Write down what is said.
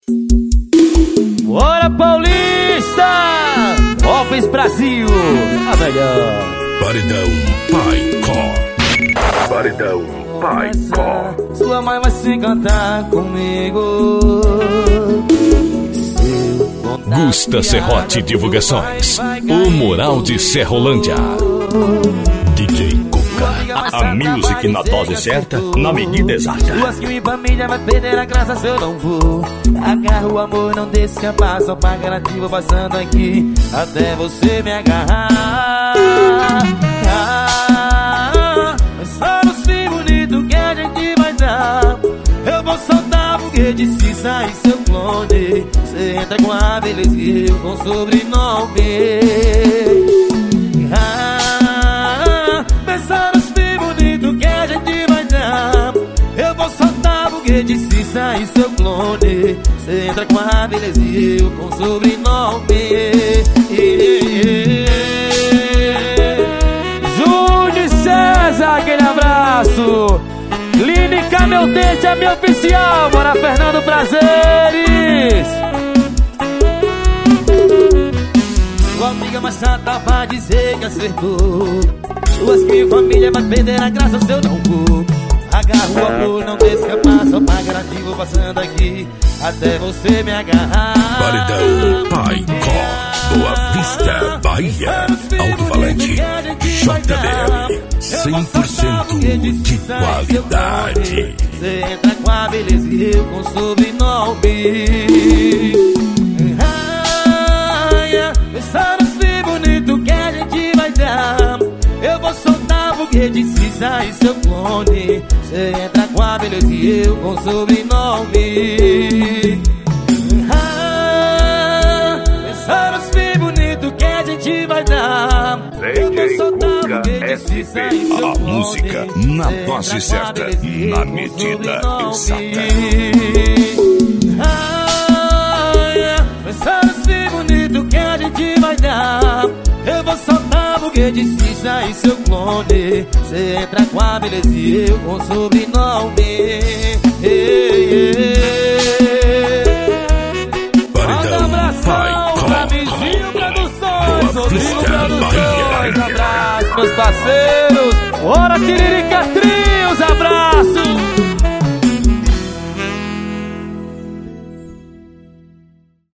Bora, Paulista! Móveis Brasil, a melhor. Paredão Pai Có. Paredão Pai Có. Sua mãe vai se cantar comigo. Gusta Serrote Divulgações. O Mural de Serrolândia. DJ Cuca. A music na dose certa, na medida exata. Duas que minha família vai perder a graça se eu não vou. Agarro o amor, não deixe escapar. Só pra garantir, vou passando aqui até você me agarrar. Mas só no fim bonito que a gente vai dar. Eu vou soltar foguete se sair seu clone. Você entra com a beleza e eu com sobrenome. Pensar nos fim bonito que a gente vai dar. Eu vou soltar foguete se sair seu clone. Você entra com a beleza e eu com sobrenome. Júnior César, aquele abraço. Clínica Meu Dente é minha oficial. Bora, Fernando Prazeres. Sua amiga mais chata vai dizer que acertou. Suas que família vai perder a graça se eu não vou. Agarro o amor, não deixe escapar. Só pra garantir, vou passando aqui até você me agarrar. Paredão Pai Có. Boa Vista, Bahia. Alto Valente, JBL. 100% de qualidade. Você entra com a beleza e eu com sobrenome. Pensar nos fim bonito que a gente vai dar. Eu vou soltar foguete se sair seu clone. Você entra com a beleza e eu com sobrenome. Pensar nos fim bonito que a gente vai dar. Eu vou soltar foguete se sair seu clone. A música na dose certa, na medida exata. Pensar nos fim bonito que a gente vai dar. Eu vou soltar foguete se sair seu clone. Você entra com a beleza e eu com sobrenome. Paredão Pai Có. Boa Vista, Bahia. Abraço, meus parceiros. Bora, Tiririca Tri.